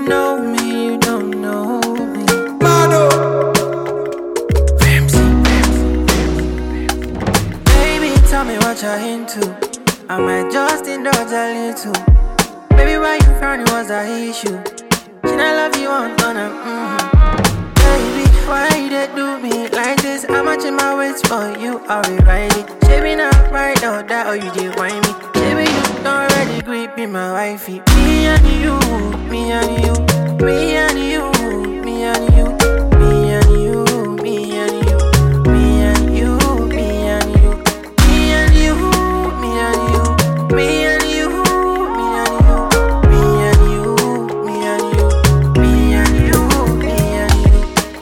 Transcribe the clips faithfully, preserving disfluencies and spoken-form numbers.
don't know me, you don't know me. Mado. Baby, tell me what you're into. I might just indulge a little. Baby, why you frowning? What's the issue? Should I love you on on a mm-hmm. Baby, why you they do me like this? I'm matching my waist for you, I'll be riding. Shaping up right now, that or you did whine me. Baby, you don't already grip be my wifey. Me and you, me and you, me and you, me and you, me and you, me and you, me and you, me and you, me and you, me and you, me and you, me and you, me and you, me and you, me and you, me and you.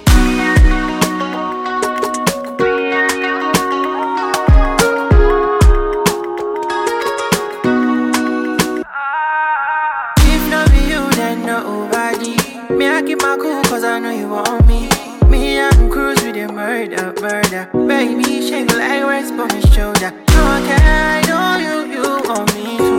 If not be you, then nobody. Me, I keep my cool cause I know you want me. Me, I'm cruise with the murder, murder. Baby, shake like rest on my shoulder. No, I can't, I know you, you want me.